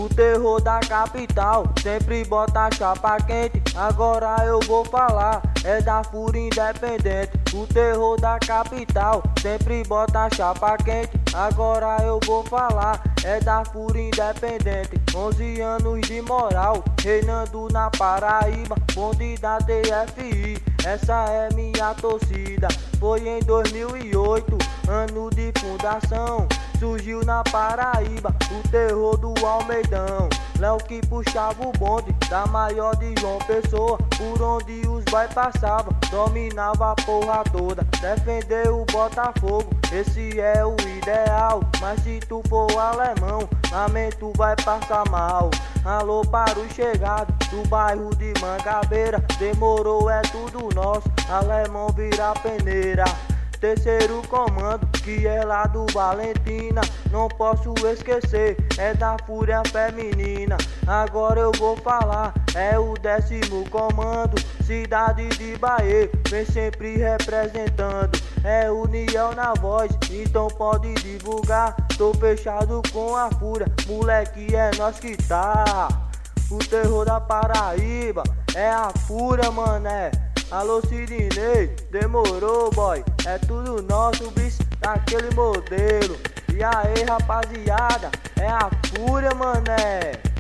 O terror da capital sempre bota a chapa quente. Agora eu vou falar, é da Fúria Independente. O terror da capital sempre bota a chapa quente. Agora eu vou falar, é da Fúria Independente. 11 anos de moral, reinando na Paraíba. Bonde da TFI, essa é minha torcida. Foi em 2008, ano de fundação. Surgiu na Paraíba o terror do Almeidão. Léo que puxava o bonde da maior de João Pessoa. Por onde os boy passavam, dominava a porra toda. Defender o Botafogo, esse é o ideal. Mas se tu for alemão, lamento vai passar mal. Alô para o chegado do bairro de Mangabeira. Demorou, é tudo nosso, alemão vira peneira. Terceiro comando, que é lá do Valentina. Não posso esquecer, é da Fúria Feminina. Agora eu vou falar, é o 10º comando. Cidade de Bahia, vem sempre representando. É união na voz, então pode divulgar. Tô fechado com a Fúria, moleque, é nós que tá. O terror da Paraíba é a Fúria, mané. Alô Sidney, demorou boy, é tudo nosso, bicho, daquele modelo. E aí rapaziada, é a Fúria, mané.